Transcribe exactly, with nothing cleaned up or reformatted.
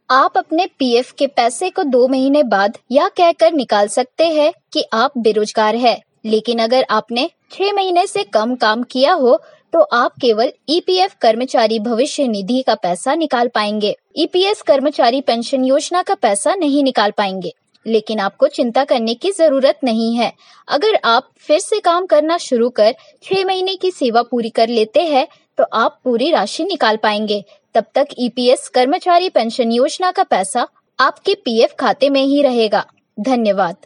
आप अपने पीएफ के पैसे को दो महीने बाद यह कहकर निकाल सकते हैं कि आप बेरोजगार हैं, लेकिन अगर आपने छह महीने से कम काम किया हो तो आप केवल ईपीएफ कर्मचारी भविष्य निधि का पैसा निकाल पाएंगे। ईपीएस कर्मचारी पेंशन योजना का पैसा नहीं निकाल पाएंगे, लेकिन आपको चिंता करने की जरूरत नहीं है। अगर आप फिर से काम करना शुरू कर छह महीने की सेवा पूरी कर लेते हैं तो आप पूरी राशि निकाल पाएंगे। तब तक ईपीएस कर्मचारी पेंशन योजना का पैसा आपके पीएफ खाते में ही रहेगा। धन्यवाद।